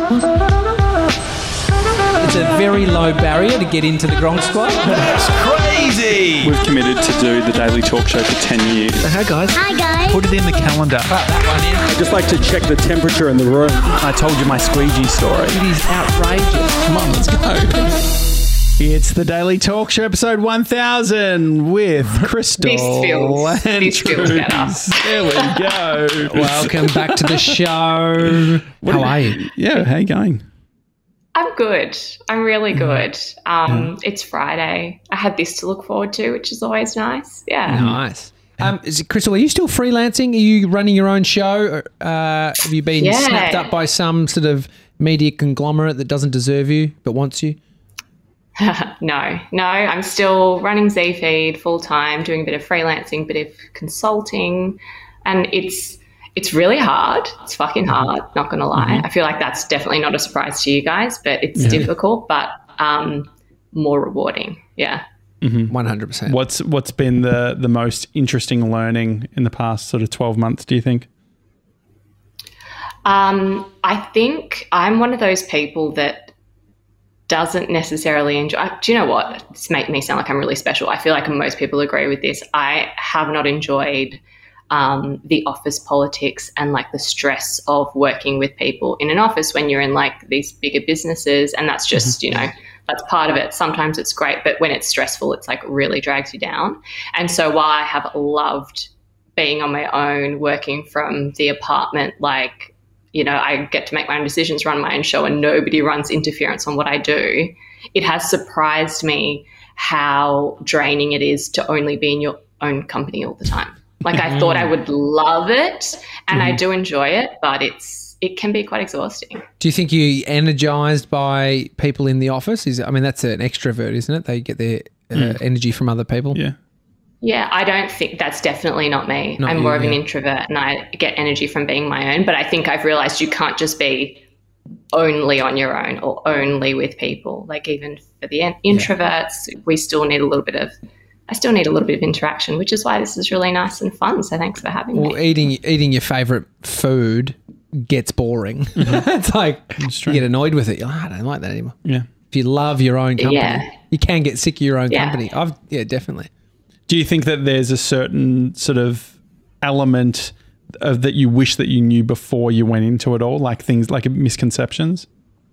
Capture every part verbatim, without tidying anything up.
It's a very low barrier to get into the Gronk Squad. That's crazy. We've committed to do the Daily Talk Show for ten years. Hi, guys. Hi, guys. Put it in the calendar. Put that one in. I just like to check the temperature in the room. I told you my squeegee story. It is outrageous. Come on, let's go. It's the Daily Talk Show, episode one thousand with Crystal This feels, and this feels better. Truth. There we go. Welcome back to the show. How are you? Yeah, how you going? I'm good. I'm really good. Um, It's Friday. I had this to look forward to, which is always nice. Yeah. Nice. Um, is it, Crystal, are you still freelancing? Are you running your own show? Uh, have you been Yeah. snapped up by some sort of media conglomerate that doesn't deserve you but wants you? no, no. I'm still running Z-Feed full time, doing a bit of freelancing, bit of consulting, and it's it's really hard. It's fucking hard. Not gonna lie. Mm-hmm. I feel like that's definitely not a surprise to you guys, but it's Yeah. difficult, but um, more rewarding. Yeah. one hundred percent. What's what's been the the most interesting learning in the past sort of twelve months, do you think? Um, I think I'm one of those people that doesn't necessarily enjoy. Do you know what? It's making me sound like I'm really special. I feel like most people agree with this. I have not enjoyed um, the office politics and like the stress of working with people in an office when you're in like these bigger businesses, and that's just, you know, that's part of it. Sometimes it's great, but when it's stressful, it's like really drags you down. And so while I have loved being on my own, working from the apartment, like, you know, I get to make my own decisions, run my own show, and nobody runs interference on what I do, it has surprised me how draining it is to only be in your own company all the time. Like I thought I would love it, and I do enjoy it, but it's it can be quite exhausting. Do you think you're energized by people in the office? Is I mean, that's an extrovert, isn't it? They get their uh, energy from other people. Yeah. Yeah, I don't think that's definitely not me. Not I'm you, more of an yeah. introvert, and I get energy from being my own. But I think I've realized you can't just be only on your own or only with people. Like even for the in- introverts, we still need a little bit of, I still need a little bit of interaction, which is why this is really nice and fun. So thanks for having Well, me. eating eating your favorite food gets boring. It's like you get annoyed with it. You're like, I don't like that anymore. Yeah. If you love your own company, Yeah. you can get sick of your own Yeah. company. I've yeah, definitely. Do you think that there's a certain sort of element of that you wish that you knew before you went into it all, like things like misconceptions?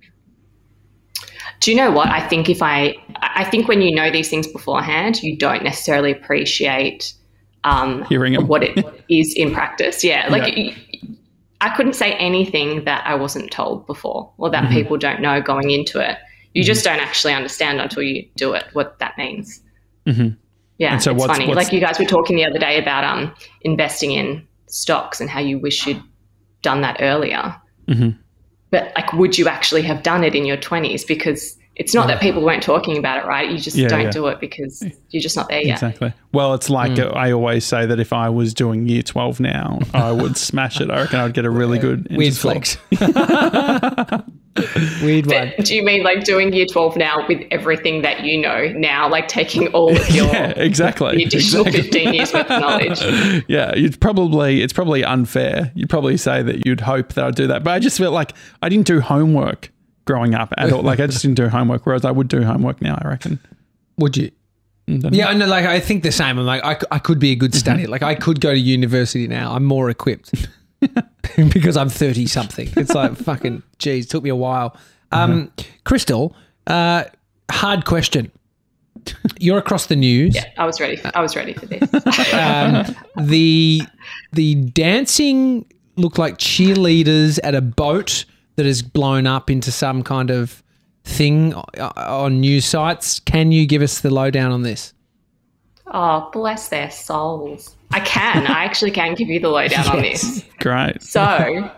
Do you know what? I think if I, I think when you know these things beforehand, you don't necessarily appreciate um, Hearing 'em. what it is in practice. Yeah. Like Yeah. y- I couldn't say anything that I wasn't told before or Mm-hmm. that people don't know going into it. You just don't actually understand until you do it, what that means. Mm-hmm. Yeah. And so it's what's- funny. what's- Like you guys were talking the other day about um, investing in stocks and how you wish you'd done that earlier. Mm-hmm. But like, would you actually have done it in your twenties? Because it's not that people weren't talking about it, right? You just Yeah, don't yeah. do it because you're just not there yet. Exactly. Well, it's like uh, I always say that if I was doing year twelve now, I would smash it. I reckon I'd get a really good Weird interscore. flex. Weird one. Do you mean like doing year twelve now with everything that you know now, like taking all of your Yeah, exactly. the additional Exactly. fifteen years worth of knowledge? Yeah, you'd probably it's probably unfair. You'd probably say that you'd hope that I'd do that, but I just feel like I didn't do homework growing up at all. Like I just didn't do homework, whereas I would do homework now. I reckon. Would you? Mm, Yeah, I know. Like I think the same. I'm like I, c- I could be a good study. Like I could go to university now. I'm more equipped because I'm thirty something. It's like fucking geez, took me a while. Um, Crystal, uh, hard question. You're across the news. Yeah, I was ready. For, I was ready for this. Um, the the dancing looked like cheerleaders at a boat that has blown up into some kind of thing o- on news sites. Can you give us the lowdown on this? Oh, bless their souls. I can. I actually can give you the lowdown on this. Great. So,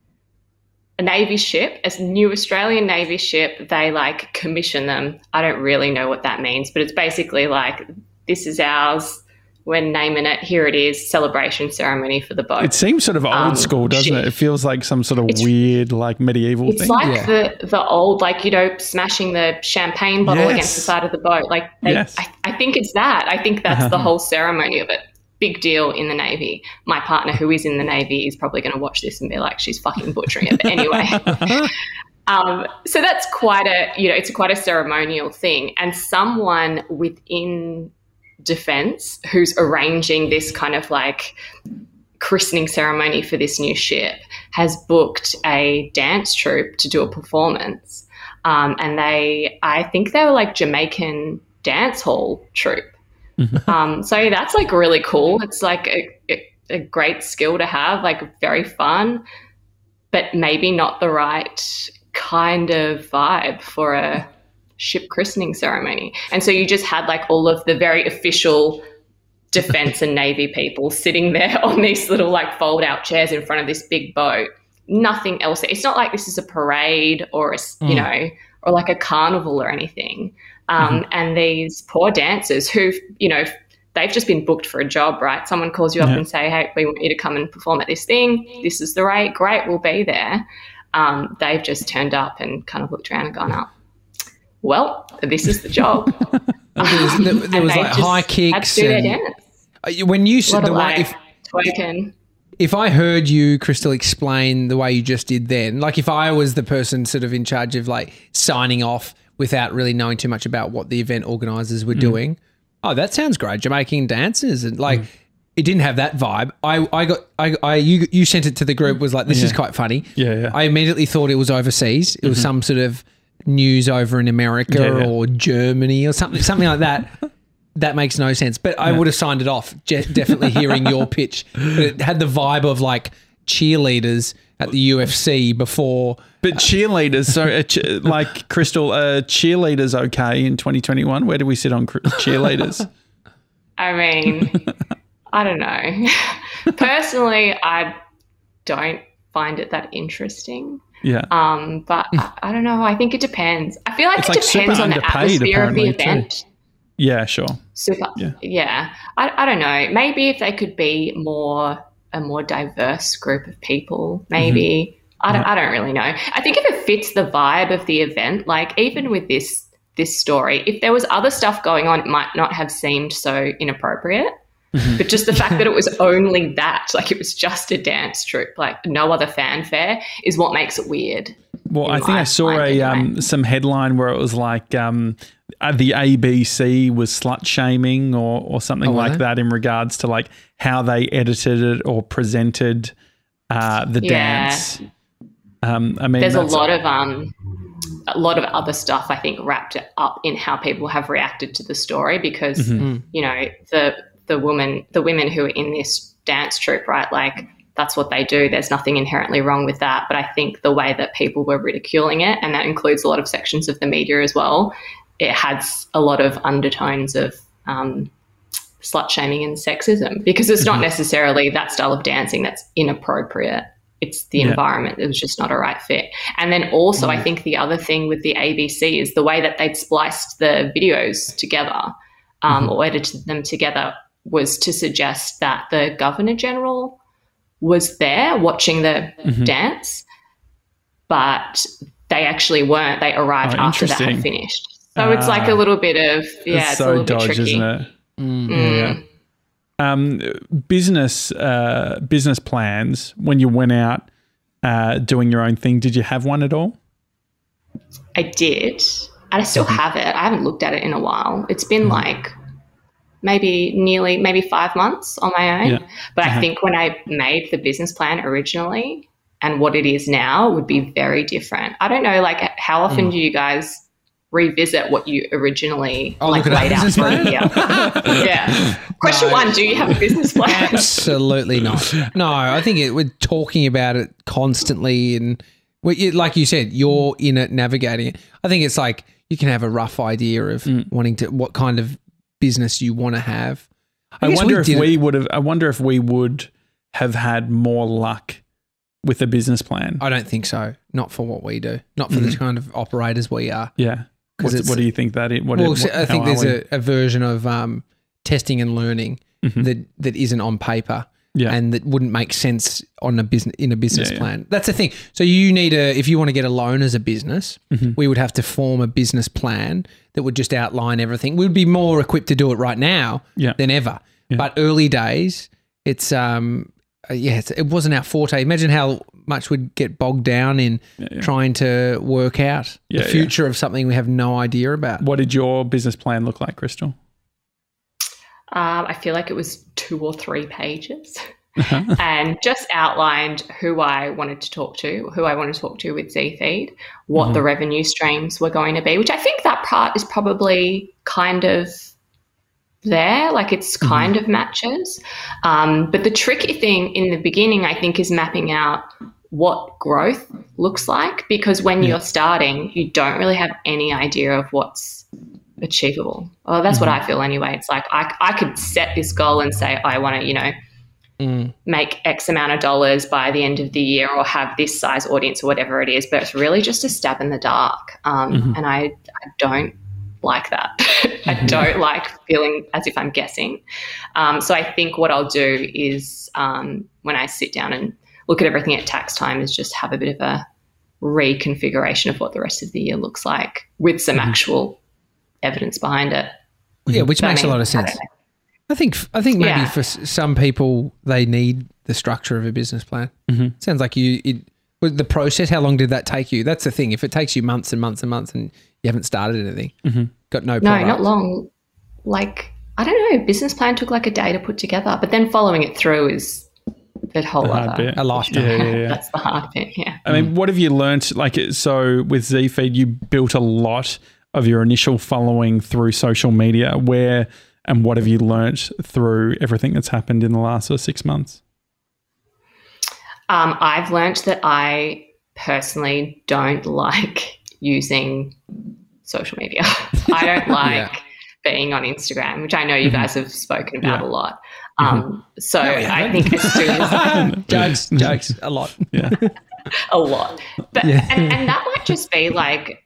a Navy ship, a new Australian Navy ship, they like commission them. I don't really know what that means, but it's basically like, this is ours. We're naming it. Here it is. Celebration ceremony for the boat. It seems sort of old Um, school, doesn't shit. it? It feels like some sort of It's- weird, like medieval It's thing. like Yeah. the the old, like, you know, smashing the champagne bottle Yes. against the side of the boat. Like, they, Yes. I, I think it's that. I think that's the whole ceremony of it. Big deal in the Navy. My partner, who is in the Navy, is probably going to watch this and be like, she's fucking butchering it. But anyway, Um, so that's quite a, you know, it's quite a ceremonial thing. And someone within Defence who's arranging this kind of like christening ceremony for this new ship has booked a dance troupe to do a performance. Um, and they, I think they were like Jamaican dance hall troupe. um, so that's like really cool. It's like a, a, a great skill to have, like very fun, but maybe not the right kind of vibe for a ship christening ceremony. And so you just had like all of the very official Defence and Navy people sitting there on these little like fold out chairs in front of this big boat. Nothing else. It's not like this is a parade or a, you Mm. know, or like a carnival or anything. Um, Mm-hmm. And these poor dancers who, you know, they've just been booked for a job, right? Someone calls you up Yeah. and say, hey, we want you to come and perform at this thing. This is the rate. Great, we'll be there. Um, they've just turned up and kind of looked around and gone, oh, well, this is the job. There was, there, there And was they like just high had kicks. to do their And, dance. Uh, when you A lot said of the way, like if twerking. if I heard you, Crystal, explain the way you just did then, like if I was the person sort of in charge of like signing off without really knowing too much about what the event organisers were doing, oh, that sounds great. Jamaican dancers and like it didn't have that vibe. I, I got I, I you you sent it to the group, was like, this is quite funny. Yeah, yeah. I immediately thought it was overseas. It was some sort of news over in America Yeah, yeah. or Germany or something something like that. That makes no sense. But I would have signed it off, je- definitely hearing your pitch. But it had the vibe of like cheerleaders at the U F C before. But cheerleaders, so uh, che- like Crystal, uh, cheerleaders okay in twenty twenty-one? Where do we sit on cr- cheerleaders? I mean, I don't know. Personally, I don't find it that interesting. Yeah. Um, but I, I don't know. I think it depends. I feel like It's it like super depends on the underpaid, atmosphere of the apparently, too. event. Yeah, sure. Super. Yeah. Yeah. I, I don't know. Maybe if they could be more a more diverse group of people, maybe. I don't I don't really know. I think if it fits the vibe of the event, like even with this this story, if there was other stuff going on, it might not have seemed so inappropriate. But just the fact that it was only that, like it was just a dance troupe, like no other fanfare, is what makes it weird. Well, in I think my I saw mind a anyway. um, some headline where it was like um, uh, the A B C was slut shaming or or something Oh, were like they? that in regards to like how they edited it or presented uh, the Yeah. dance. Um, I mean, There's a that's- lot of um, a lot of other stuff I think wrapped up in how people have reacted to the story because Mm-hmm. you know the the woman the women who are in this dance troupe, right? Like that's what they do. There's nothing inherently wrong with that, but I think the way that people were ridiculing it, and that includes a lot of sections of the media as well, it has a lot of undertones of um, slut shaming and sexism because it's not necessarily that style of dancing that's inappropriate. It's the Yeah. environment. It was just not a right fit. And then also I think the other thing with the A B C is the way that they'd spliced the videos together um, or edited them together was to suggest that the Governor General was there watching the dance, but they actually weren't. They arrived Oh, after that had interesting. finished. So it's like a little bit of, yeah, it's it's, so a little dodge, bit tricky. isn't it? Mm. Yeah. Um, business uh, business plans when you went out uh, doing your own thing. Did you have one at all? I did. And I still have it. I haven't looked at it in a while. It's been like maybe nearly, maybe five months on my own. Yeah. But Uh-huh. I think when I made the business plan originally and what it is now would be very different. I don't know, like how often do you guys revisit what you originally Oh, like look at our laid out business for a plan? year? Yeah. Question No. one, do you have a business plan? Absolutely not. No, I think it, we're talking about it constantly, and we, you- like you said, you're in it, navigating it. I think it's like you can have a rough idea of wanting to what kind of business you want to have. I, guess wonder if did it- we would have. I wonder if we would have had more luck with a business plan. I don't think so. Not for what we do. Not for the kind of operators we are. Yeah. 'Cause What's- it's- what do you think that is? What Well, it- so what- I think how are there's we? a, a version of um, testing and learning that that isn't on paper. Yeah. And that wouldn't make sense on a business in a business Yeah, yeah. plan. That's the thing. So you need a if you want to get a loan as a business, Mm-hmm. we would have to form a business plan that would just outline everything. We'd be more equipped to do it right now Yeah. than ever. But early days, it's um uh, yeah, it's, it wasn't our forte. Imagine how much we'd get bogged down in Yeah, yeah. trying to work out Yeah, the future of something we have no idea about. What did your business plan look like, Crystal? Um, I feel like it was two or three pages and just outlined who I wanted to talk to, who I wanted to talk to with ZFeed, what Mm-hmm. the revenue streams were going to be, which I think that part is probably kind of there, like it's kind Mm-hmm. of matches. Um, but the tricky thing in the beginning, I think, is mapping out what growth looks like, because when you're starting, you don't really have any idea of what's achievable. Well, that's Mm-hmm. what I feel anyway. It's like I, I could set this goal and say I want to, you know, Mm. make X amount of dollars by the end of the year or have this size audience or whatever it is, but it's really just a stab in the dark. Um, Mm-hmm. And I, I don't like that. I don't like feeling as if I'm guessing. Um, so I think what I'll do is um, when I sit down and look at everything at tax time is just have a bit of a reconfiguration of what the rest of the year looks like with some Mm-hmm. actual evidence behind it. Yeah, which But I makes a mean, lot of I sense. don't know. I think I think maybe Yeah. for s- some people they need the structure of a business plan. Mm-hmm. Sounds like you it, with the process. How long did that take you? That's the thing. If it takes you months and months and months and you haven't started anything, Mm-hmm. got no No, product. not long. Like, I don't know, business plan took like a day to put together, but then following it through is the whole The hard other. bit. A lifetime. Yeah, yeah, yeah. That's the hard bit, yeah. I mean, what have you learnt? Like, so with ZFeed, you built a lot of your initial following through social media. Where and what have you learnt through everything that's happened in the last sort of six months? Um, I've learnt that I personally don't like using social media. I don't like Yeah. being on Instagram, which I know you guys have spoken about Yeah. a lot. Um, so I think as soon as jokes, jokes, a lot. Yeah. a lot. But Yeah. and, and that might just be like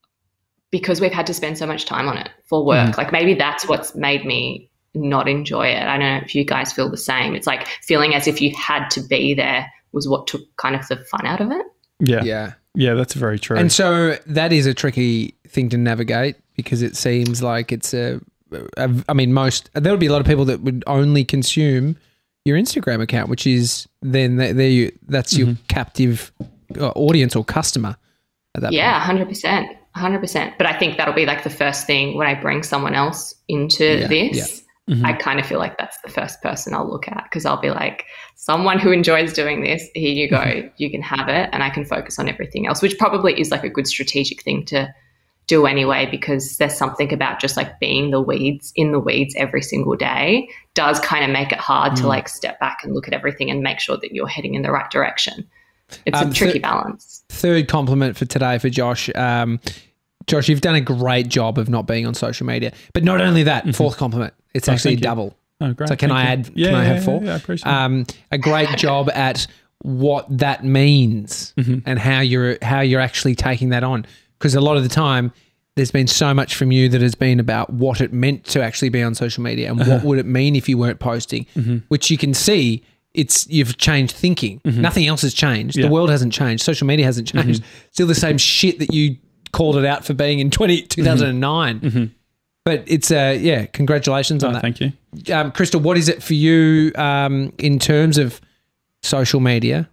because we've had to spend so much time on it for work. Mm-hmm. Like maybe that's what's made me not enjoy it. I don't know if you guys feel the same. It's like feeling as if you had to be there was what took kind of the fun out of it. Yeah. Yeah. Yeah. That's very true. And so that is a tricky thing to navigate because it seems like it's a, a I mean, most, there would be a lot of people that would only consume your Instagram account, which is then there you, that's your captive uh, audience or customer at that Yeah, point. one hundred percent. one hundred percent. But I think that'll be like the first thing when I bring someone else into Yeah, this. I kind of feel like that's the first person I'll look at because I'll be like, someone who enjoys doing this, here you go, you can have it and I can focus on everything else, which probably is like a good strategic thing to do anyway because there's something about just like being the weeds in the weeds every single day does kind of make it hard to like step back and look at everything and make sure that you're heading in the right direction. It's Um, a tricky so- balance. Third compliment for today for Josh. Um, Josh, you've done a great job of not being on social media. But not only that, fourth compliment, it's actually thank you. double. oh, great. So can Thank I you. add? Yeah, can I yeah, have four? Yeah, yeah, I appreciate it. Um, a great job at what that means and how you're how you're actually taking that on. Because a lot of the time, there's been so much from you that has been about what it meant to actually be on social media and what would it mean if you weren't posting, which you can see. It's you've changed thinking. Nothing else has changed. Yeah. The world hasn't changed. Social media hasn't changed. Still the same shit that you called it out for being in twenty, two thousand nine. But it's uh yeah, congratulations on Oh, that. thank you. Um, Crystal, what is it for you um, in terms of social media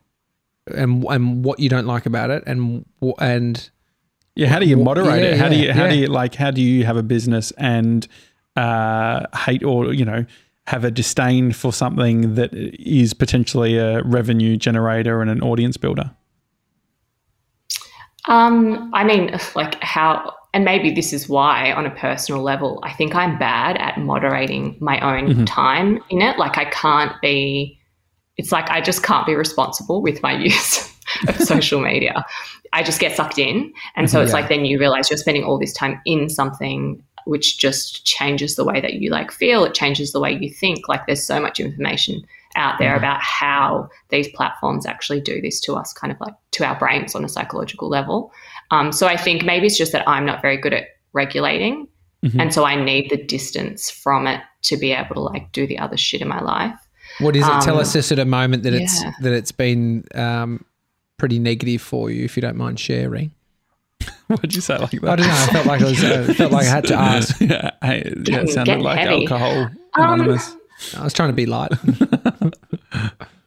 and and what you don't like about it and and Yeah, how do you Wha- moderate yeah, it? How do yeah, you how do yeah. you like how do you have a business and uh, hate or you know have a disdain for something that is potentially a revenue generator and an audience builder? Um, I mean, like how, and maybe this is why on a personal level, I think I'm bad at moderating my own time in it. Like I can't be, it's like I just can't be responsible with my use of social media. I just get sucked in. And so it's Yeah. like then you realize you're spending all this time in something which just changes the way that you like feel. It changes the way you think. Like there's so much information out there about how these platforms actually do this to us, kind of like to our brains on a psychological level. Um, so I think maybe it's just that I'm not very good at regulating. And so I need the distance from it to be able to like do the other shit in my life. what is it? Tell Um, us this at a moment that it's yeah. that it's been um, pretty negative for you, if you don't mind sharing. What'd you say like that? I don't know. I felt like I was. Uh, felt like I had to ask. yeah, hey, yeah, it Getting- sounded getting like heavy. alcohol Um, anonymous. I was trying to be light. I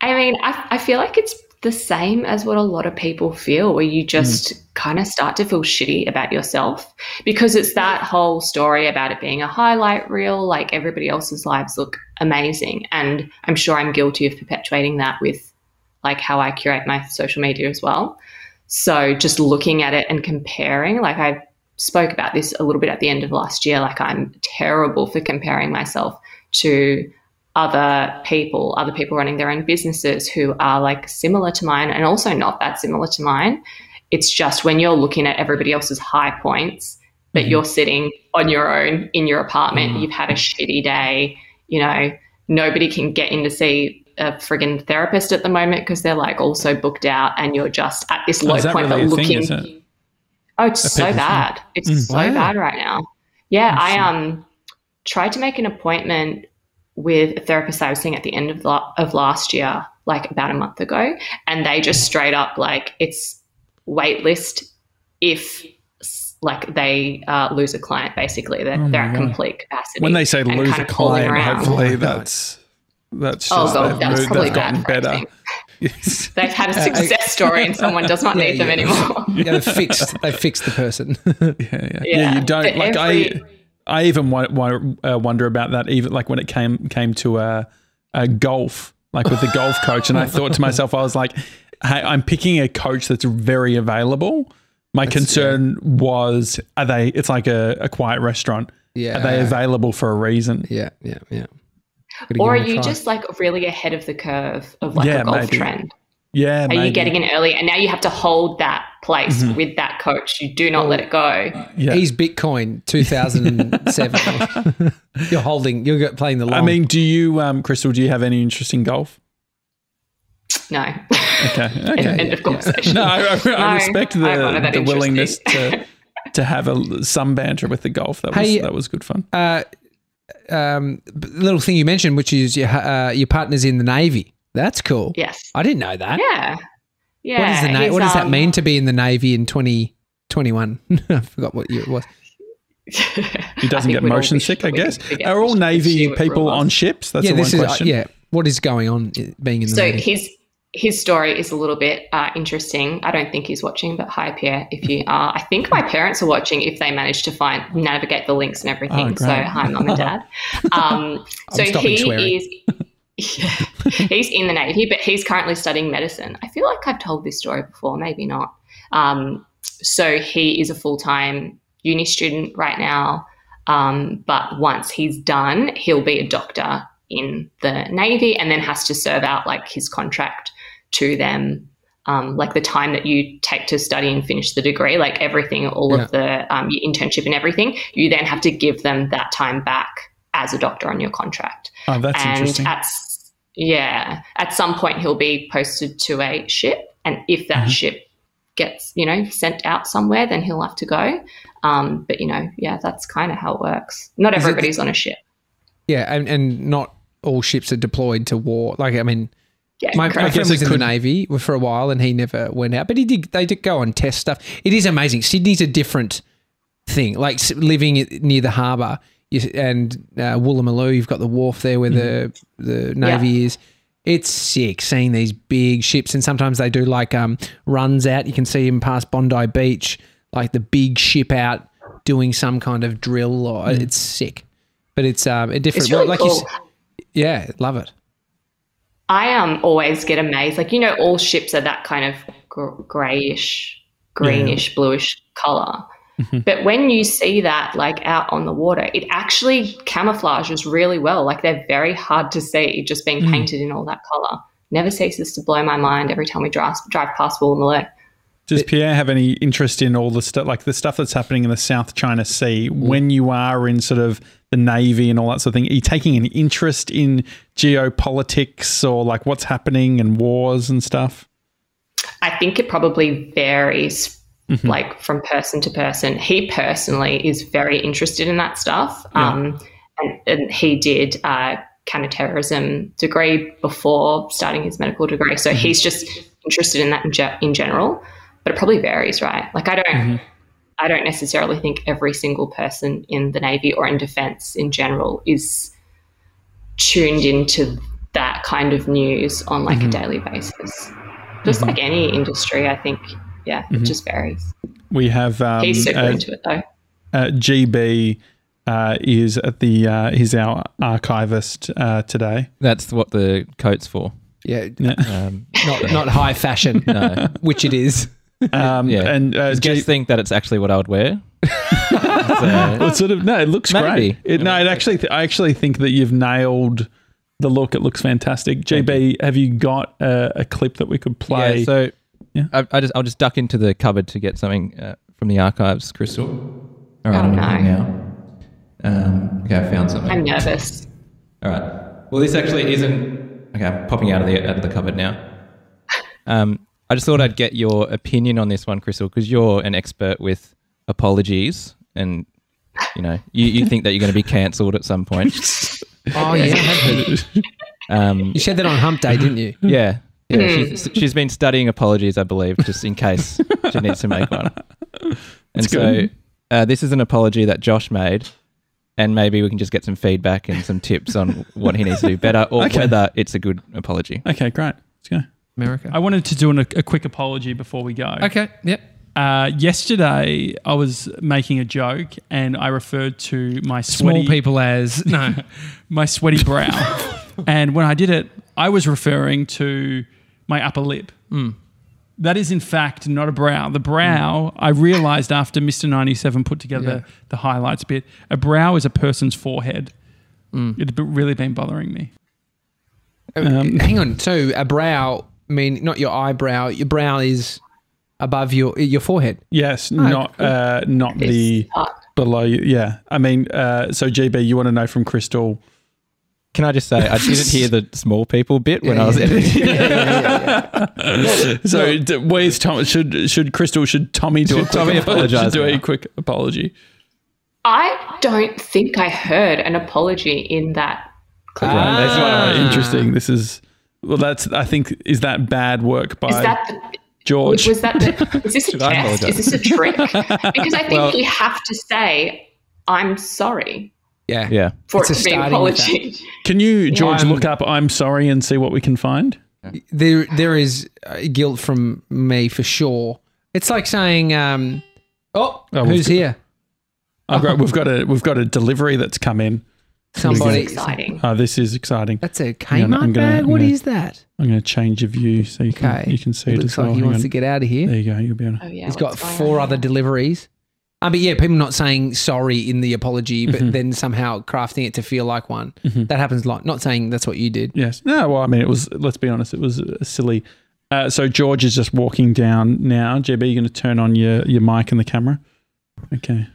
I mean, I, I feel like it's the same as what a lot of people feel, where you just mm. kind of start to feel shitty about yourself, because it's that whole story about it being a highlight reel, like everybody else's lives look amazing. And I'm sure I'm guilty of perpetuating that with like how I curate my social media as well. So just looking at it and comparing, like I spoke about this a little bit at the end of last year, like I'm terrible for comparing myself to other people, other people running their own businesses who are like similar to mine and also not that similar to mine. It's just when you're looking at everybody else's high points, but mm-hmm. you're sitting on your own in your apartment, mm-hmm. you've had a shitty day, you know, nobody can get in to see a friggin' therapist at the moment because they're like also booked out, and you're just at this low oh, point really of looking. Thing, it? Oh, it's a so bad. Thing? It's mm. so wow. bad right now. Yeah, I um tried to make an appointment with a therapist I was seeing at the end of the, of last year, like about a month ago, and they just straight up like it's wait list if like they uh, lose a client. Basically, they're, oh they're at complete capacity. When they say lose a client, hopefully that's that's just oh god, that's moved, probably gotten bad better. Yes. They've had a success story and someone does not yeah, need them yeah. anymore. Yeah, they fixed. They fixed the person. yeah, yeah, yeah, yeah. You don't but like every, I. I even w- w- uh, wonder about that. Even like when it came came to uh, uh, golf, like with the golf coach, and I thought to myself, I was like, "Hey, I'm picking a coach that's very available." My that's, concern yeah. was, are they? It's like a, a quiet restaurant. Yeah, are they available for a reason? Yeah, yeah, yeah. Or are you just like really ahead of the curve of like yeah, a golf maybe. trend? Yeah, Are maybe. you getting in early, and now you have to hold that place mm-hmm. with that coach? You do not well, let it go. Yeah. He's Bitcoin two thousand seven. You're holding. You're playing the long. I mean, do you, um, Crystal? Do you have any interest in golf? No. Okay. Okay. end, end of conversation. No, I, I, I no, respect the, I the willingness to to have a some banter with the golf. That was hey, that was good fun. Uh, um, little thing you mentioned, which is your uh, your partner's in the Navy. That's cool. Yes. I didn't know that. Yeah. Yeah. What, is the na- what does um, that mean to be in the Navy in twenty twenty-one? I forgot what year it was. He doesn't get motion sick, I guess. Are all Navy people on ships? That's yeah, the this one is, question. Uh, yeah. What is going on being in the so Navy? So his, his story is a little bit uh, interesting. I don't think he's watching, but hi, Pierre, if you are. I think my parents are watching if they manage to find navigate the links and everything. Oh, so hi, Mum and Dad. Um, so he swearing. is... Yeah. He's in the Navy, but he's currently studying medicine. I feel like I've told this story before, maybe not. Um, so he is a full-time uni student right now, um, but once he's done, he'll be a doctor in the Navy and then has to serve out like his contract to them, um, like the time that you take to study and finish the degree, like everything, all yeah. of the um, your internship and everything, you then have to give them that time back as a doctor on your contract. Oh, that's and interesting. At, yeah. At some point he'll be posted to a ship, and if that mm-hmm. ship gets, you know, sent out somewhere, then he'll have to go. Um, but, you know, yeah, that's kind of how it works. Not Is everybody's the, on a ship. Yeah, and, and not all ships are deployed to war. Like, I mean, yeah, my, my friend was in the Navy for a while and he never went out, but he did. They did go on test stuff. It is amazing. Sydney's a different thing. Like living near the harbour, You, and uh, Woolloomooloo, you've got the wharf there where mm. the the Navy yeah. is. It's sick seeing these big ships, and sometimes they do like um, runs out. You can see them past Bondi Beach, like the big ship out doing some kind of drill. Or mm. It's sick, but it's um, a different. It's really like cool. You, yeah, love it. I um always get amazed. Like, you know, all ships are that kind of gr- grayish, greenish, yeah. bluish colour. Mm-hmm. But when you see that like out on the water, it actually camouflages really well. Like they're very hard to see just being mm. painted in all that colour. Never ceases to blow my mind every time we drive, drive past Woolloomooloo. Does Pierre have any interest in all the stuff, like the stuff that's happening in the South China Sea? Mm. When you are in sort of the Navy and all that sort of thing, are you taking an interest in geopolitics or like what's happening and wars and stuff? I think it probably varies. Mm-hmm. Like from person to person. He personally is very interested in that stuff. Yeah. Um, and, and he did a counterterrorism degree before starting his medical degree. So mm-hmm. he's just interested in that in, ge- in general, but it probably varies, right? Like I don't, mm-hmm. I don't necessarily think every single person in the Navy or in defence in general is tuned into that kind of news on like mm-hmm. a daily basis. Just mm-hmm. like any industry, I think, yeah, mm-hmm. it just varies. We have um, he's super uh, into it though. Uh, G B uh, is at the uh, he's our archivist uh, today. That's what the coat's for. Yeah, yeah. Um, not not high fashion, no, which it is. Um, yeah, and uh, G- guys think that it's actually what I would wear. so, well, sort of no, it looks maybe. great. It, no, it actually, th- I actually think that you've nailed the look. It looks fantastic. G B, have you got a, a clip that we could play? Yeah, so yeah. I, I just I'll just duck into the cupboard to get something uh, from the archives, Crystal. All right, oh, no. now. Um, okay, I found something. I'm nervous. All right. Well, this actually isn't. Okay, I'm popping out of the out of the cupboard now. Um, I just thought I'd get your opinion on this one, Crystal, because you're an expert with apologies, and you know you, you think that you're going to be cancelled at some point. Oh yeah, um, you said that on Hump Day, didn't you? Yeah, yeah. She's, she's been studying apologies, I believe, just in case she needs to make one. And That's so good. uh, this is an apology that Josh made. And maybe we can just get some feedback and some tips on what he needs to do better, or okay. whether it's a good apology. Okay, great. Let's go. America. I wanted to do an, a quick apology before we go. Okay, yep. Uh, yesterday, I was making a joke and I referred to my sweaty Small people as no, my sweaty brow. And when I did it, I was referring to my upper lip. Mm. That is, in fact, not a brow. The brow, mm. I realised after Mister ninety-seven put together yeah. the, the highlights bit, a brow is a person's forehead. Mm. It's really been bothering me. Um, Hang on. So a brow, I mean, not your eyebrow. Your brow is above your your forehead. Yes, oh, not cool. uh, not the below you. Yeah, I mean, uh, so G B, you want to know from Crystal. Can I just say, I didn't hear the small people bit when yeah, I was yeah, editing. Yeah, yeah, yeah, yeah. So, d- where's Tom? Should should Crystal? Should Tommy do Should a quick Tommy apology? apologise Do a now? quick apology. I don't think I heard an apology in that clip. Right, that's Ah. interesting. This is well. That's I think is that bad work by Is that the, George? was that the, is this a Should I test? apologise? Is this a trick? Because I think Well- you have to say, I'm sorry Yeah. Yeah. for It's it a to be an starting with apology. Can you, George, Um, look up "I'm sorry" and see what we can find? There, there is uh, guilt from me for sure. It's like saying, um, "Oh, Oh, who's we've- here?" I've got, we've got a we've got a delivery that's come in. Somebody. This is exciting. Oh, this is exciting. That's a I'm Kmart gonna- I'm gonna- bag. I'm What gonna- is that? I'm going to change your view so you can Okay, you can see it it, looks as like well. he Hang wants on. to get out of here. There you go. You'll be able to. Oh, yeah. He's got what's going four on other here? deliveries. Um, but yeah, people not saying sorry in the apology, but Mm-hmm. then somehow crafting it to feel like one. That happens a lot. Not saying that's what you did. Yes. No. Well, I mean, it was. Let's be honest. It was uh, silly. Uh, so George is just walking down now. J B, you're going to turn on your your mic and the camera. Okay.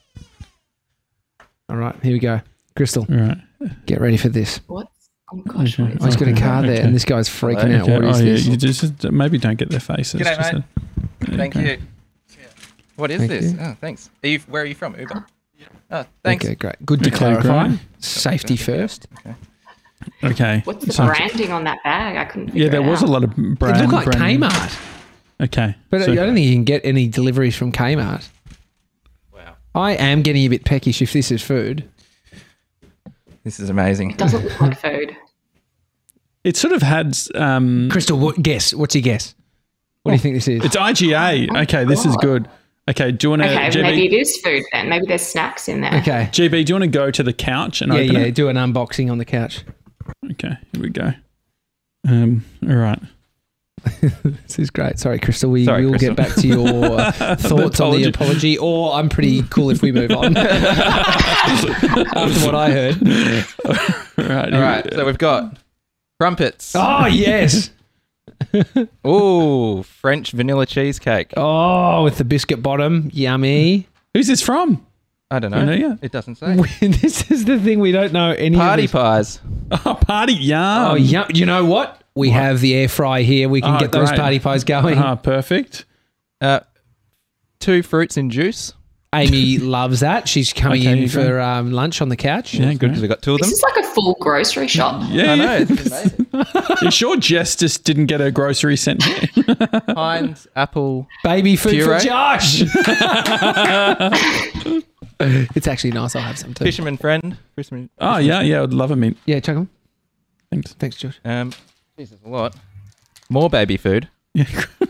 All right, here we go. Crystal, All right. get ready for this. What's, oh gosh, what Okay. is Oh, he's got a Okay, car there, okay. and this guy's freaking Hello. out. What Okay. is oh, this? yeah. You just, just maybe don't get their faces. G'day, Just mate. a- Thank okay. you. What is Thank this? you. Oh, thanks. Are you, where are you from? Uber? Oh, thanks. Okay, great. Good to Okay, clarify. great. Safety first. Okay. What's the So- branding on that bag? I couldn't figure Yeah, there it was out. a lot of brand. it looked like branding. Kmart, Okay. but so- I don't think you can get any deliveries from Kmart. Wow. I am getting a bit peckish if this is food. This is amazing. It doesn't look like food. it sort of had. Um, Crystal, what, guess. What's your guess? What do you think this is? it's I G A. Okay, this is God. good. Okay, do you want to Okay, G B? maybe it is food then. Maybe there's snacks in there. Okay. G B, do you want to go to the couch and Yeah, open yeah. it? Do an unboxing on the couch. Okay, here we go. Um, all right. This is great. Sorry, Crystal. We Sorry, will Crystal. get back to your uh, thoughts on the apology. apology, or I'm pretty cool if we move on. After what I heard. All right. All right. So we've got crumpets. Oh, yes. Ooh, French vanilla cheesecake. Oh, with the biscuit bottom. Yummy. Who's this from? I don't know. I know, yeah. It doesn't say. This is the thing. We don't know any Party of this. pies. Oh, party yum. Oh, yum. You know what? We have the air fry here. We can Oh, get those great. party pies going. Ah, perfect. Uh, two fruits in juice. Amy loves that. She's coming Okay, in you for um, lunch on the couch. Yeah, Because good. we got two of them. This is like a full grocery shop. Yeah, I know. yeah. It's amazing. You sure Jess just didn't get her grocery sent here? Heinz, apple. Baby food Puree? for Josh. It's actually nice. I'll have some too. Fisherman friend. Fisherman. Oh, yeah, yeah. I'd love a mint. Yeah, chuck 'em. Thanks. Thanks, George. Um, Jesus, a lot. More baby food. Yeah.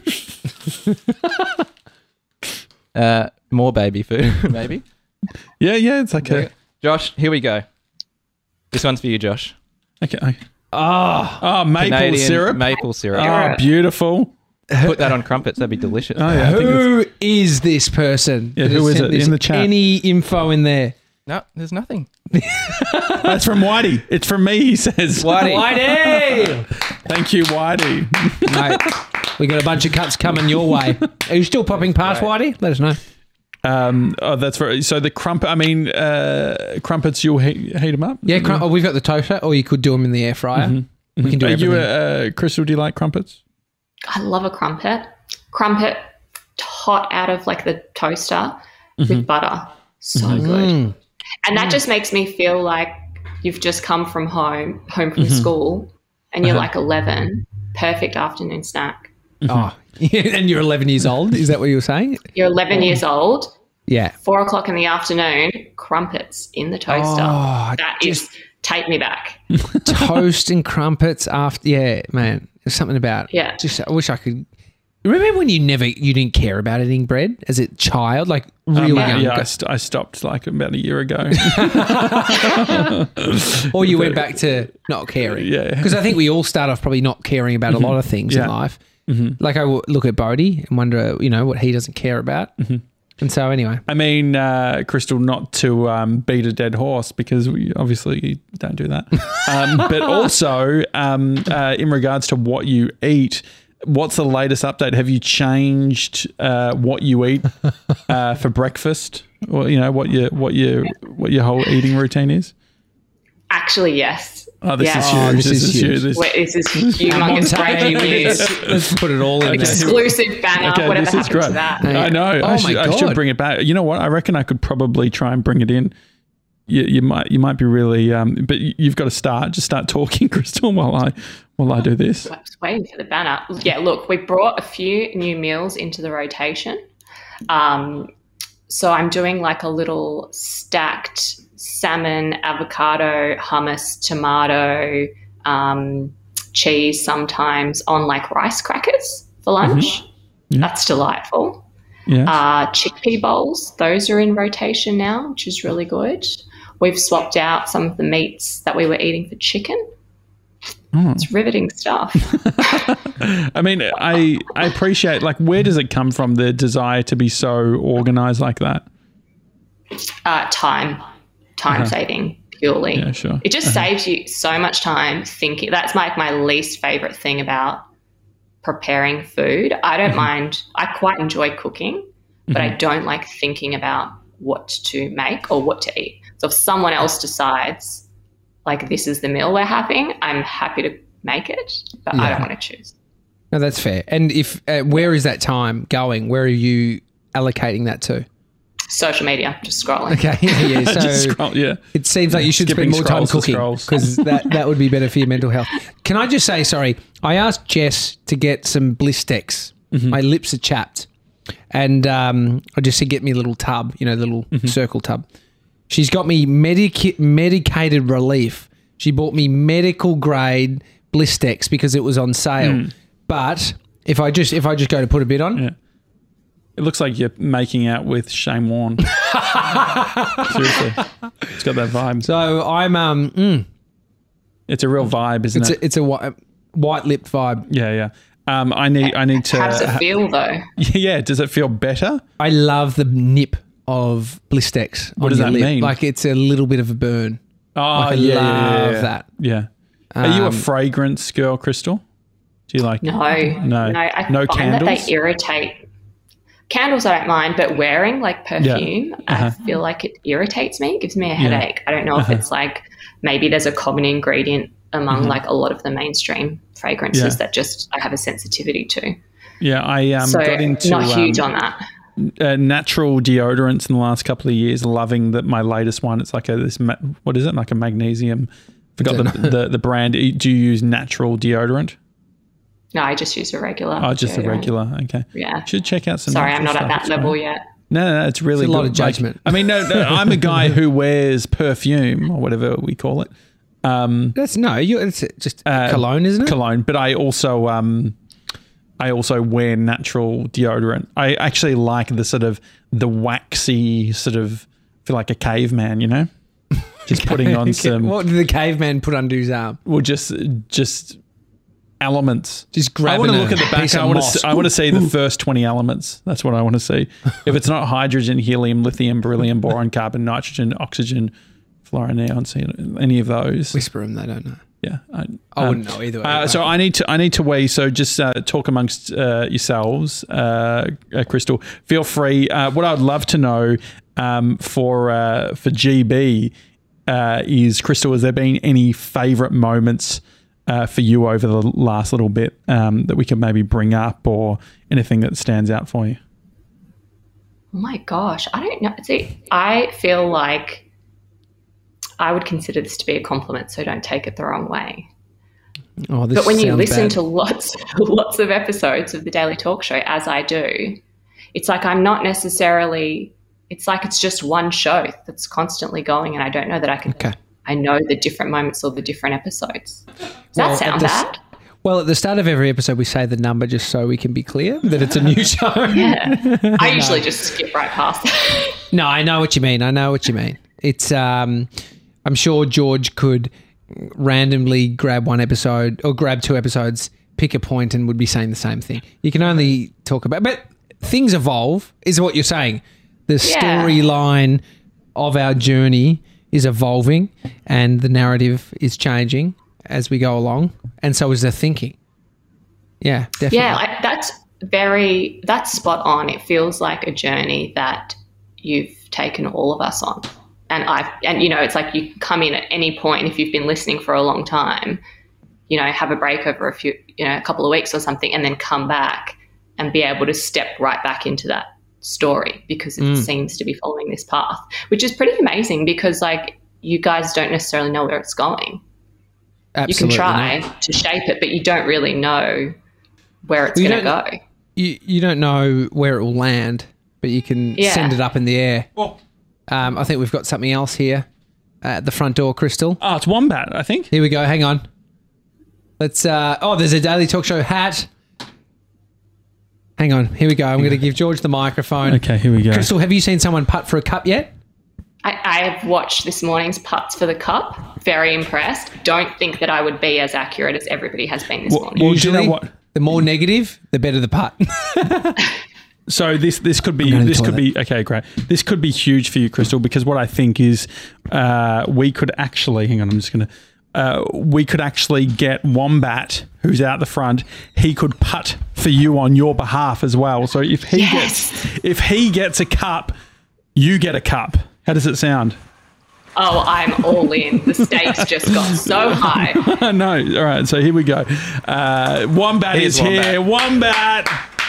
Uh, more baby food, maybe. Yeah, yeah, it's like a Josh, here we go. This one's for you, Josh. okay. okay. Oh, Oh, maple Canadian syrup. maple syrup. Oh, beautiful. Put that on crumpets. That'd be delicious. Oh yeah, I think it's, who is this person? Yeah, that who has is sent it? this? In the chat. Any info in there? No, there's nothing. that's from Whitey. It's from me. He says. Whitey. Whitey! Thank you, Whitey. Mate, we got a bunch of cuts coming your way. Are you still popping past, Whitey? Let us know. Um, oh, that's right. So the crumpet. I mean, uh, crumpets. You'll heat, heat them up. Yeah, crum- oh, we've got the toaster, or you could do them in the air fryer. Mm-hmm. We can do Are everything. you a uh, Crystal? Do you like crumpets? I love a crumpet. Crumpet hot out of like the toaster with butter. So good. Mm. And that just makes me feel like you've just come from home, home from school, and you're like eleven. Perfect afternoon snack. Oh, and you're eleven years old. Is that what you were saying? You're eleven years old, Yeah. four o'clock in the afternoon, crumpets in the toaster. Oh, that is take me back. Toast and crumpets after. Yeah, man. There's something about. Yeah. Just I wish I could. Remember when you never you didn't care about eating bread as a child, like real Um, young, yeah, I, st- I stopped like about a year ago. or you went back to not caring. Yeah. Because I think we all start off probably not caring about a lot of things in Yeah. life. Like I w- look at Bodie and wonder, you know, what he doesn't care about. And so anyway, I mean, uh, Crystal, not to um, beat a dead horse because we obviously don't do that. Um, but also, um, uh, in regards to what you eat, what's the latest update? Have you changed uh, what you eat uh, for breakfast, or you know what your what your what your whole eating routine is? Actually, yes. Oh, this Yes. is huge. Oh, this this, is is huge. huge. This, Wait, this is humongous breaking news. let's, let's put it all in Okay. there. Exclusive banner. okay, Whatever this is happened great. to that? I know. Oh I, my should, I God. should bring it back. You know what? I reckon I could probably try and bring it in. You, you might you might be really, um, but you- you've got to start. Just start talking, Crystal, while I while I do this. I was waiting for the banner. Yeah, look, we brought a few new meals into the rotation. Um, so I'm doing like a little stacked salmon, avocado, hummus, tomato, um, cheese sometimes on like rice crackers for lunch. Yeah. That's delightful. Yeah. Uh, chickpea bowls, those are in rotation now, which is really good. We've swapped out some of the meats that we were eating for chicken. Oh. It's riveting stuff. I mean, I I appreciate, like, where does it come from, the desire to be so organized like that? Uh, time, time Uh-huh. saving purely. Yeah, sure. It just saves you so much time thinking. That's like my least favorite thing about preparing food. I don't Mm-hmm. mind. I quite enjoy cooking, but I don't like thinking about what to make or what to eat. So if someone else decides, like, this is the meal we're having, I'm happy to make it, but I Yeah. don't want to choose. No, that's fair. And if uh, where is that time going? Where are you allocating that to? Social media, just scrolling. Okay, yeah. So Just scroll, yeah. it seems like you should Skipping spend more time scrolls to cooking scrolls. because that, that would be better for your mental health. Can I just say, sorry, I asked Jess to get some Blistex. Mm-hmm. My lips are chapped. And um, I just said, get me a little tub, you know, the little Mm-hmm. circle tub. She's got me medic- medicated relief. She bought me medical grade Blistex because it was on sale. But if I just if I just go to put a bit on, Mm. Yeah. It looks like you're making out with Shane Warne. Seriously. It's got that vibe. so I'm um, mm, It's a real vibe, isn't it's it? a, it's a white, white lipped vibe. yeah, yeah. Um, I need, I need to. How does it feel though? Yeah, does it feel better? I love the nip of Blistex. What on does your that lip. mean? Like it's a little bit of a burn. Oh, Like, I yeah, yeah, love yeah. that. Yeah. Are you a Um, fragrance girl, Crystal? Do you like? No, No. no. I No find that candles? they irritate. Candles I don't mind, but wearing like perfume, Uh-huh. I feel like it irritates me, gives me a headache. I don't know Uh-huh. if it's like maybe there's a common ingredient among like a lot of the mainstream fragrances Yeah. that just I have a sensitivity to. Yeah, I um, So got into not huge um, on that. uh, natural deodorants in the last couple of years. Loving that my latest one. It's like a this ma- what is it? Like a magnesium. Forgot the, Don't the the brand. Do you use natural deodorant? No, I just use a regular. Oh, just a deodorant. regular. Okay. Yeah. Should check out some. Sorry, I'm natural not at stuff. that It's level great. yet. No, no, no, it's really It's a lot good. of judgment. Like, I mean, no, no, I'm a guy who wears perfume or whatever we call it. Um, That's no, you, it's just Uh, cologne, isn't it? cologne, but I also um, I also wear natural deodorant. I actually like the sort of the waxy sort of feel like a caveman, you know, just putting on some. What did the caveman put under his arm? Well, just just elements. Just I grabbing want to a look at the back. piece I of want moss. to. I want to see the first twenty elements. That's what I want to see. If it's not hydrogen, helium, lithium, beryllium, boron, carbon, nitrogen, oxygen, fluorine, neon, see any of those. Whisper them, they don't know. Yeah, I, I um, wouldn't know either way. Uh, so I need to. I need to weigh. So just uh, talk amongst uh, yourselves, uh, uh, Crystal. Feel free. Uh, what I'd love to know um, for uh, for G B uh, is, Crystal, has there been any favourite moments uh, for you over the last little bit um, that we can maybe bring up, or anything that stands out for you? Oh my gosh, I don't know. See, I feel like I would consider this to be a compliment, so don't take it the wrong way. Oh, this But when you sounds listen bad. to lots, lots of episodes of the Daily Talk Show, as I do, it's like I'm not necessarily. It's like it's just one show that's constantly going, and I don't know that I can. Okay. I know the different moments or the different episodes. Does Well, that sound at the s- bad? Well, at the start of every episode, we say the number just so we can be clear that it's a new show. Yeah. I usually just skip right past that. No, I know what you mean. I know what you mean. It's. Um, I'm sure George could randomly grab one episode or grab two episodes, pick a point, and would be saying the same thing. You can only talk about, but things evolve, is what you're saying. The Yeah. storyline of our journey is evolving, and the narrative is changing as we go along, and so is the thinking. Yeah, definitely. Yeah, like, that's very, that's spot on. It feels like a journey that you've taken all of us on. And I've, and you know, it's like you come in at any point, if you've been listening for a long time, you know, have a break over a few, you know, a couple of weeks or something, and then come back and be able to step right back into that story because it Mm. seems to be following this path, which is pretty amazing because like you guys don't necessarily know where it's going. Absolutely You can try not. to shape it, but you don't really know where it's Well, you going to don't- go. You, you don't know where it will land, but you can Yeah. send it up in the air. Um, I think we've got something else here at the front door, Crystal. Oh, it's Wombat, I think. Here we go. Hang on. Let's. Uh, oh, there's a Daily Talk Show hat. Hang on. Here we go. I'm going to give George the microphone. Okay, here we go. Crystal, have you seen someone putt for a cup yet? I, I have watched this morning's putts for the cup. Very impressed. Don't think that I would be as accurate as everybody has been this Well, morning. well, do you know Usually, what? the more negative, the better the putt. So this this could be going to the this could toilet. be okay, great. This could be huge for you, Crystal, because what I think is uh, we could actually hang on. I'm just gonna uh, we could actually get Wombat, who's out the front. He could putt for you on your behalf as well. So if he Yes. gets if he gets a cup, you get a cup. How does it sound? Oh, I'm all in. The stakes just got so high. No, all right. So here we go. Uh, Wombat Here's is here. Wombat.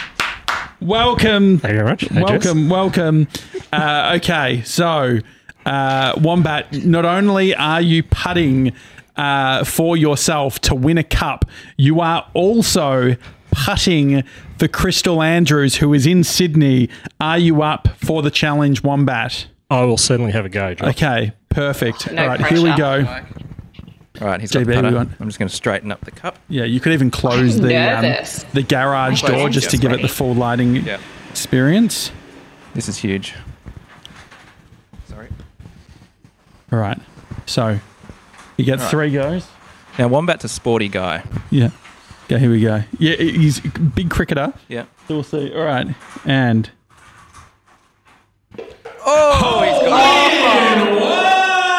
Welcome. Thank you very much. Hey, Jess. Welcome, welcome. Uh, okay, so uh, Wombat, not only are you putting uh, for yourself to win a cup, you are also putting for Crystal Andrews, who is in Sydney. Are you up for the challenge, Wombat? I will certainly have a go, Josh. Okay, perfect. No All right, here we pressure. go. All right, he's J got B, the we putter. want- I'm just going to straighten up the cup. Yeah, you could even close I'm the um, nervous. the garage My door hands just to just give it the ready. full lighting Yeah. experience. This is huge. Sorry. All right, so you get All right. three goes. Now, Wombat's a sporty guy. Yeah. Okay, here we go. Yeah, he's a big cricketer. Yeah. So we'll see. All right. And. Oh, he's got it.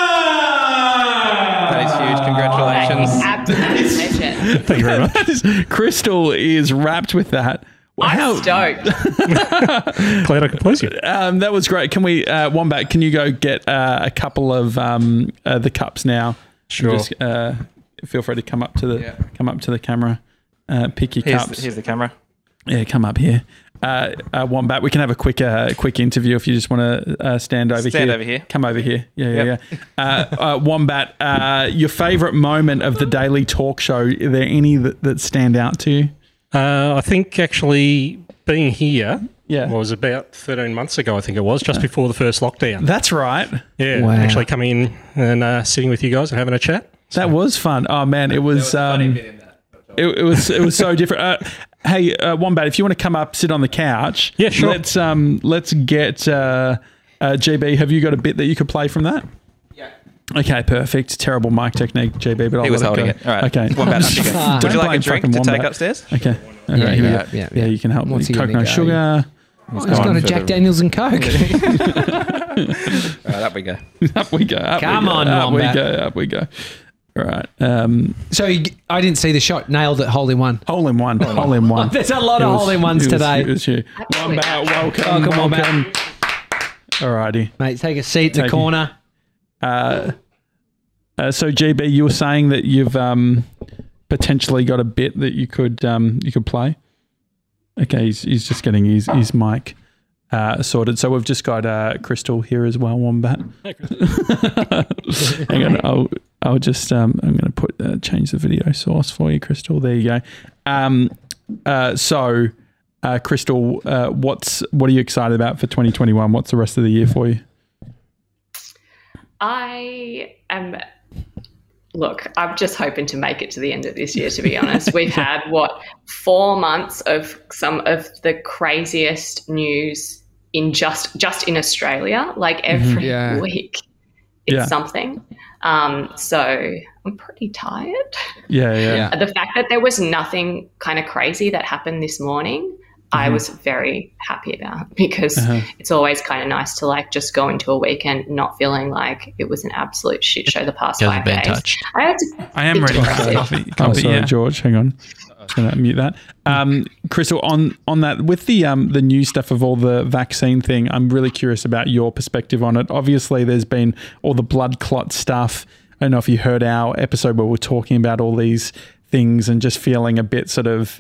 That is huge. Congratulations. Absolute legend. Thank you very much. That is, Crystal is wrapped with that. I'm Wow. stoked. Glad I could please you. Um, that was great. Can we, uh, Wombat, can you go get uh, a couple of um, uh, the cups now? Sure. Just, uh, feel free to come up to the Yeah. come up to the camera. Uh, pick your Here's, cups. here's the camera. Yeah, come up here. Uh, uh, Wombat, we can have a quick uh, quick interview if you just want to uh, stand over Stand here. over here. Come over here. Yeah, yeah, Yep. yeah. Uh, uh, Wombat, uh, your favourite moment of the Daily Talk Show, are there any that, that stand out to you? Uh, I think actually being here Yeah. was about thirteen months ago, I think it was, just before the first lockdown. That's right. Yeah, Wow. actually coming in and uh, sitting with you guys and having a chat. That was fun. Oh man, it was. Um, it, it was. It was so different. Uh, hey, uh, Wombat, if you want to come up, sit on the couch. Yeah, sure. Let's um, let's get uh, uh, G B. Have you got a bit that you could play from that? Yeah. Okay, perfect. Terrible mic technique, G B, but I'll He was let holding it. it. Go. All right. Okay. Wombat, up you go. Ah. Would you like a Don't drink blame to fucking take Wombat. upstairs? Okay. Okay. Yeah, here we yeah, go. yeah, Yeah, yeah. you can help What's me. he Coke, gonna no go? sugar. He's gone to for Jack the- Daniels and Coke. All right, up we go. Up we go. Up Come we go, on, up we Wombat. go. Up we go. All right. Um, So you, I didn't see the shot. Nailed it. Hole in one. hole in one. Hole in one. There's a lot It of was- hole in ones it was- today. It was you. Wombat, welcome. Welcome, Wombat. welcome. All righty. Mate, take a seat in the Thank you. corner. Uh, uh, so G B, you were saying that you've um, potentially got a bit that you could um, you could play. Okay, he's, he's just getting his his mic uh, sorted. So we've just got uh, Crystal here as well, Wombat. Hang on, I'll I'll just um, I'm going to put uh, change the video source for you, Crystal. There you go. Um, uh, so, uh, Crystal, uh, what's what are you excited about for twenty twenty-one? What's the rest of the year for you? I am. Look, I'm just hoping to make it to the end of this year, to be honest. We've had, what, four months of some of the craziest news in just just in Australia. Like every Yeah. week, it's Yeah. something. Um, so I'm pretty tired. Yeah, yeah, Yeah. The fact that there was nothing kind of crazy that happened this morning, I was very happy about, because Uh-huh. it's always kind of nice to like just go into a weekend not feeling like it was an absolute shit show the past Hasn't five been days. touched. I had to I am think ready for about that it. coffee. Oh, coffee sorry, yeah. George. Hang on. Just going to mute that. Um, Crystal, on on that, with the um, the new stuff of all the vaccine thing, I'm really curious about your perspective on it. Obviously, there's been all the blood clot stuff. I don't know if you heard our episode where we're talking about all these things and just feeling a bit sort of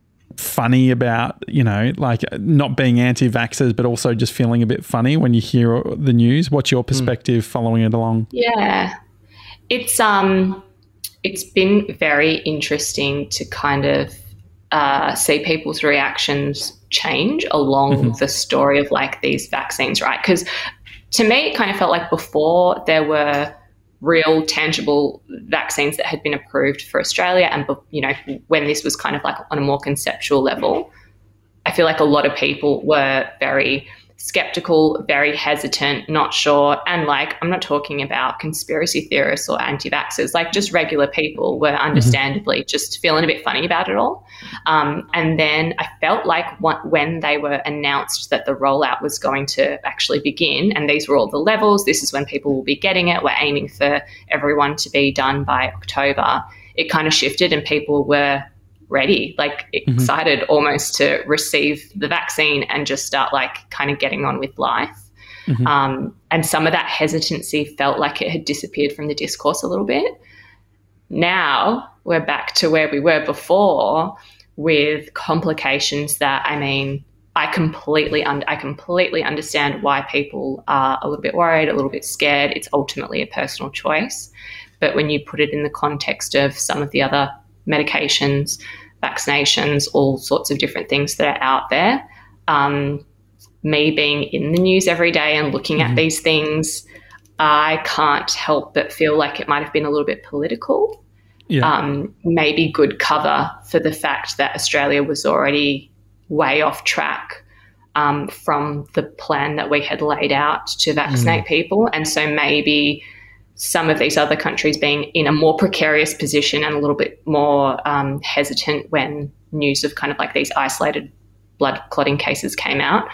funny about, you know, like not being anti-vaxxers, but also just feeling a bit funny when you hear the news. What's your perspective following it along? Yeah. It's um it's been very interesting to kind of uh, see people's reactions change along the story of like these vaccines, right? Because to me, it kind of felt like before there were real tangible vaccines that had been approved for Australia, and you know, when this was kind of like on a more conceptual level, I feel like a lot of people were very skeptical, very hesitant, not sure. And like, I'm not talking about conspiracy theorists or anti-vaxxers, like just regular people were understandably mm-hmm. just feeling a bit funny about it all. Um, and then I felt like when they were announced that the rollout was going to actually begin, and these were all the levels, this is when people will be getting it, we're aiming for everyone to be done by October, it kind of shifted and people were ready, like excited mm-hmm. almost to receive the vaccine and just start like kind of getting on with life. Mm-hmm. Um, and some of that hesitancy felt like it had disappeared from the discourse a little bit. Now we're back to where we were before with complications that, I mean, I completely un- I completely understand why people are a little bit worried, a little bit scared. It's ultimately a personal choice. But when you put it in the context of some of the other medications, vaccinations, all sorts of different things that are out there. Um, me being in the news every day and looking mm-hmm. at these things, I can't help but feel like it might have been a little bit political. Yeah. Um, maybe good cover for the fact that Australia was already way off track um, from the plan that we had laid out to vaccinate mm. people. And so maybe some of these other countries being in a more precarious position and a little bit more um, hesitant when news of kind of like these isolated blood clotting cases came out,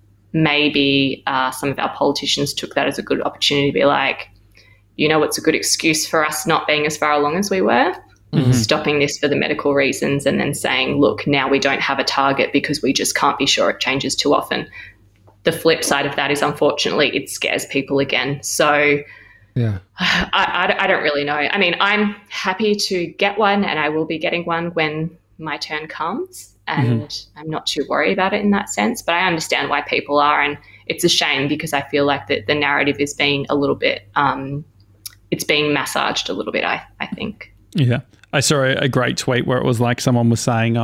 maybe uh, some of our politicians took that as a good opportunity to be like, you know, it's a good excuse for us not being as far along as we were, mm-hmm. stopping this for the medical reasons and then saying, look, now we don't have a target because we just can't be sure it changes too often. The flip side of that is, unfortunately, it scares people again. So yeah, I, I, I don't really know. I mean, I'm happy to get one and I will be getting one when my turn comes, and mm-hmm. I'm not too worried about it in that sense, but I understand why people are, and it's a shame because I feel like that the narrative is being a little bit, um, it's being massaged a little bit, I, I think. Yeah. I saw a, a great tweet where it was like someone was saying, oh,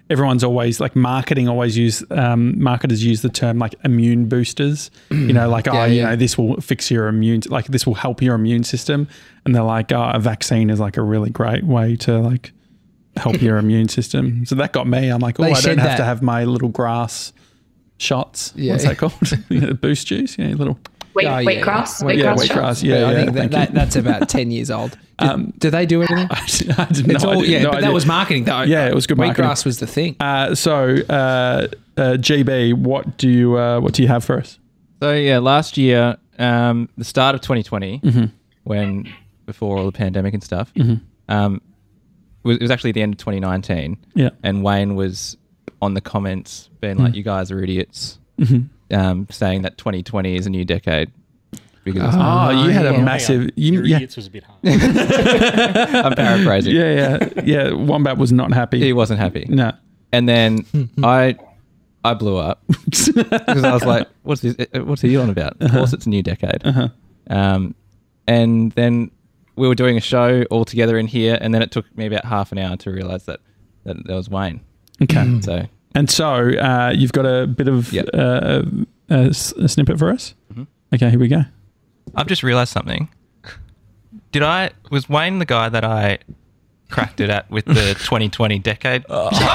everyone's always like marketing always use um, marketers use the term like immune boosters. You know, like, Yeah, oh, you yeah. know, this will fix your immune, like this will help your immune system. And they're like, oh, a vaccine is like a really great way to like help your immune system. So that got me. I'm like, oh, They I don't said have that. to have my little grass shots. Yeah. What's that called? You know, boost juice. Yeah, little. Wheat, Oh, yeah, wheatgrass. yeah. Wheatgrass Yeah, shots. wheatgrass. Yeah, I yeah. think that, thank that you. that's about ten years old. Did, Um, do they do anything? I did, I did It's no, all, I did, yeah, no but idea. that was marketing though. Yeah, it was good marketing. Wheatgrass was the thing. Uh, so, uh, uh, G B, what do you uh, what do you have for us? So yeah, last year, um, the start of twenty twenty, Mm-hmm. when before all the pandemic and stuff, um, it was, it was actually the end of twenty nineteen. Yeah. And Wayne was on the comments being Mm. like, "You guys are idiots," Mm-hmm. um, saying that twenty twenty is a new decade. Because Oh, you had a yeah. massive. You, Your yeah, idiots was a bit hard. I'm paraphrasing. yeah, yeah, yeah. Wombat was not happy. He wasn't happy. No. And then I I blew up because I was like, "What's this? What's he on about?" Of course, it's a new decade. Uh-huh. Um, and then we were doing a show all together in here, and then it took me about half an hour to realize that that, that was Wayne. Okay. So And so uh, you've got a bit of Yep. uh, a, s- a snippet for us. Mhm. Okay, here we go. I've just realized something. Did I was Wayne the guy that I cracked it at with the twenty twenty decade?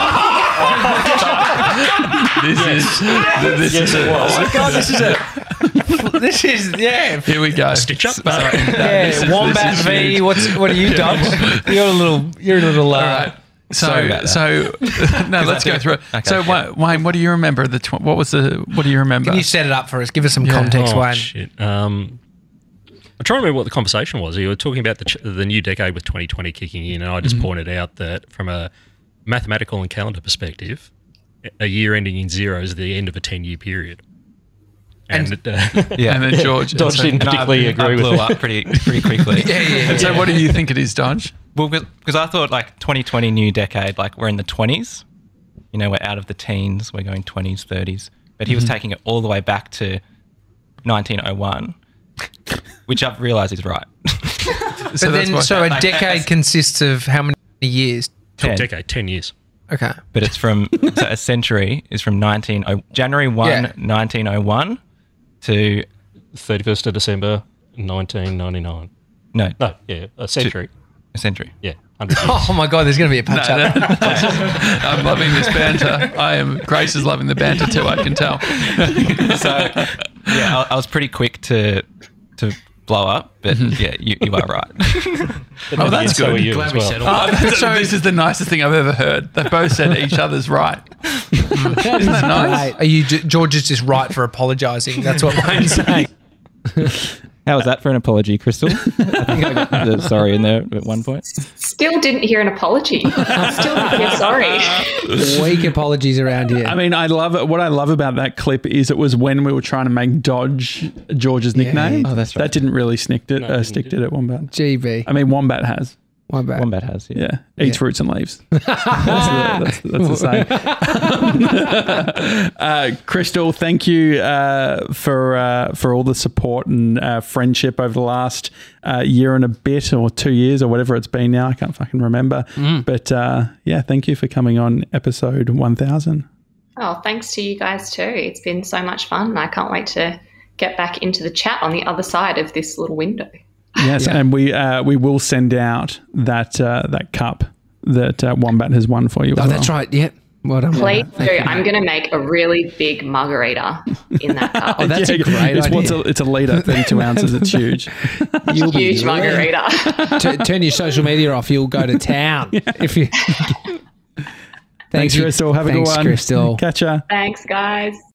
This is this is a, Oh God, this is a. This is yeah. here we go. Stitch up. Yeah, Wombat V. What's what are you, Dodge? You're a little. You're a little. Uh, All right. Sorry So, about so no, let's I go did- through it. okay, so, yeah. Wa- Wayne, what do you remember? The tw- what was the? What do you remember? Can you set it up for us? Give us some Yeah. context, Oh, Wayne. shit. Um, I'm trying to remember what the conversation was. You were talking about the, ch- the new decade with twenty twenty kicking in, and I just pointed out that from a mathematical and calendar perspective, a year ending in zero is the end of a ten-year period. And, uh, Yeah. and then George. Dodge so- didn't And I- particularly I agree with blew it. up pretty pretty quickly. Yeah, yeah, And so, what do you think it is, Dodge? Well, because I thought like twenty twenty new decade, like we're in the twenties. You know, we're out of the teens. We're going twenties, thirties. But he was taking it all the way back to nineteen oh one, which I've realised is right. But So that's then, what- so a like, decade that's- consists of how many years? Ten. decade, ten years. Okay. But it's from so a century is from nineteen oh January first, Yeah. nineteen oh one to thirty-first of December, nineteen ninety-nine. no No, yeah, a century. a century. Yeah, one hundred years. Oh my God, there's going to be a punch up. I'm loving this banter. I am. Grace is loving the banter too. I can tell. So yeah, I, I was pretty quick to to blow up, but yeah, you, you are right. Oh, that's So good. are you Glad as we well. settled. Oh, that's- this is the nicest thing I've ever heard. They both said each other's right. Isn't that nice? Are you George is just right for apologising? That's what Wayne's saying. How was that for an apology, Crystal? I think I got the sorry in there at one point. Still didn't hear an apology. Still didn't hear sorry. Weak apologies around here. I mean, I love it. What I love about that clip is it was when we were trying to make Dodge George's nickname. Oh, that's right. That didn't really stick it. No, uh, it stick didn't, did it, Wombat? G B. I mean, Wombat has. My bad. Wombat has, yeah. Yeah, eats Yeah. roots and leaves. that's, the, that's, that's the saying. uh, Crystal, thank you uh, for uh, for all the support and uh, friendship over the last uh, year and a bit, or two years, or whatever it's been now. I can't fucking remember. But uh, yeah, thank you for coming on episode one thousand. Oh, thanks to you guys too. It's been so much fun. I can't wait to get back into the chat on the other side of this little window. Yes, Yeah. and we uh, we will send out that uh, that cup that uh, Wombat has won for you. as Oh, well. that's right. Yep. Well done. Please Wombat. do. Thank you. I'm going to make a really big margarita in that cup. Oh, that's a great it's, idea. What's a, it's a litre, thirty-two ounces. It's huge. You'll be Huge margarita. T- turn your social media off. You'll go to town if you. Thanks, you. Crystal. Have a Thanks, good one. Crystal. Catch ya. Thanks, guys.